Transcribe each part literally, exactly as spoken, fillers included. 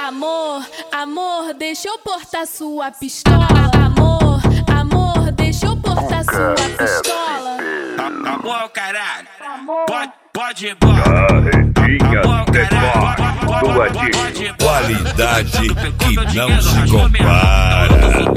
Amor, amor, deixa eu portar sua pistola. Amor, amor, deixa eu portar sua pistola. Amor, caralho, pode, pode ir embora. Carretinha The Boss do Adinho. Qualidade que não se compara.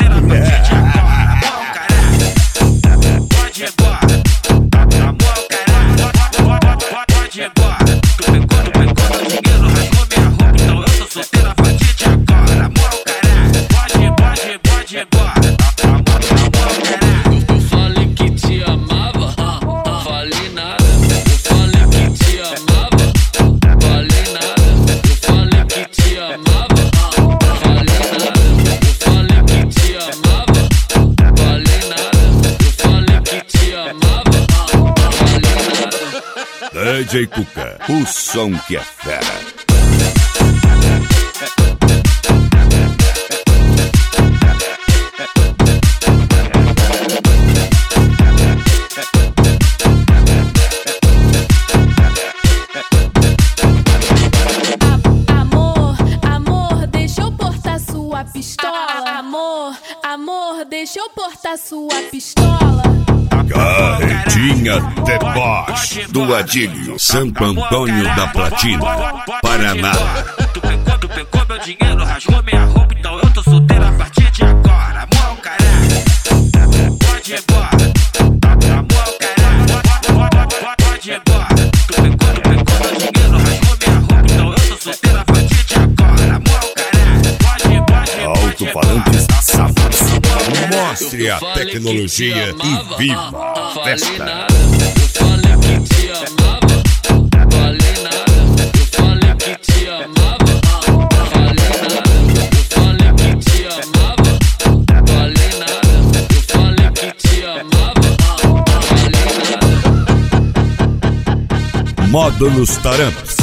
Pode ir embora. Amor, caralho, pode ir embora. Tu pegou, tu pegou meu dinheiro, rasgou minha roupa, então eu tô solteiro a partir de agora. Amor, caralho, pode ir, pode ir, pode ir embora. Amor, amor, caralho. Eu falei que te amava, falei nada. Eu falei que te amava, falei nada. Eu falei que te amava, falei nada. Eu falei que te amava, falei nada. Eu falei que te amava, falei nada. D J Cuca, o som que é fera. Amor, amor, deixa eu portar sua pistola. Amor, amor, deixa eu portar sua pistola. Carretinha The Boss do Adílio, Santo Antônio da Platina, Paraná. Tu pegou, tu pegou meu dinheiro, rasgou minha roupa, então eu tô solteiro a partir de agora. Amor, caralho, pode ir embora. Amor, caralho, pode ir embora. Tu pegou, tu pegou meu dinheiro, rasgou minha roupa, então eu tô solteiro a partir de agora. Amor, caralho, pode ir, pode ir, pode ir. Alto-falantes Safos, mostre a tecnologia e viva a festa. Eu falei que te amava, falei nada. Eu falei que te amava, falei nada. Eu falei que te amava, falei nada. Eu falei que te amava, falei nada. Módulos Taramps.